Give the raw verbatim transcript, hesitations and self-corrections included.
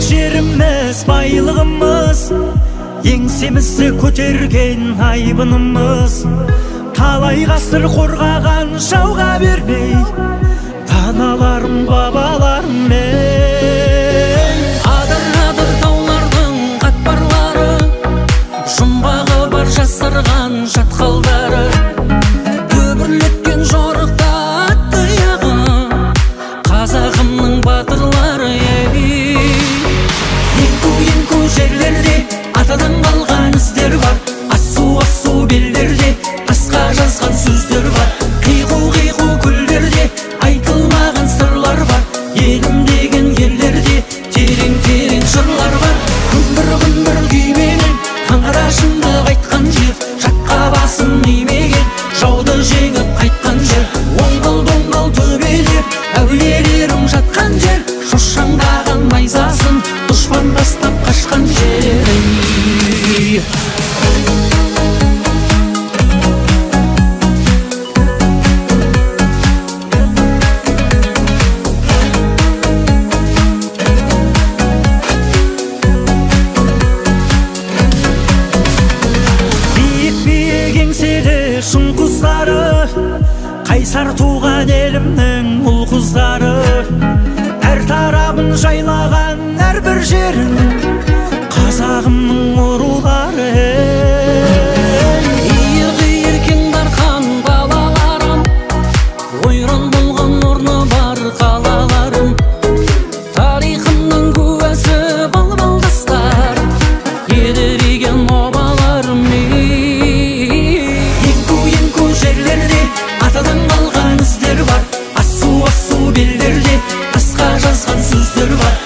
жеріміз байлығымыз, еңсемізді көтерген айбынымыз. Талай ғасыр қорғаған жауға бермей, даналарым бабаларым мен. Адыр-адыр таулардың қатпарлары, жұмбағы бар жасырған жатқалдары, көбірлеткен жорықта атты яғы, қазағымның батырлары. Енку-енку жерлерде атадан қалған іздер бар, асу-асу белдерде тасқа жазған сөздер бар. Қиқу-қиқу көлдерде айтылмаған сырлар бар, елім деген ерлерде терең-терең жырлар бар. Күмбір-күмбір күйменен қанғара шындық айтқан жер, жатқа басын имеген жауды жеңіп қайтқан жер. Оңғыл-доңғыл төбелер әулиелерің жатқан жер, шошаңдаған найзасын дұшпан тастап қашқан жер. Шың құздары, қайсар туған елімнің ұл құздары, әр тарабын жайлаған әрбір жерін қазағымның ұрулары. Иық еркін дархан балаларым, ойран болған орны бар қалаларым, тарихымның куәсі балбалдастар, едіреген обаларым. Жерлерде атадан қалған іздер бар, асу-асу белдерде тасқа жазған сөздер бар.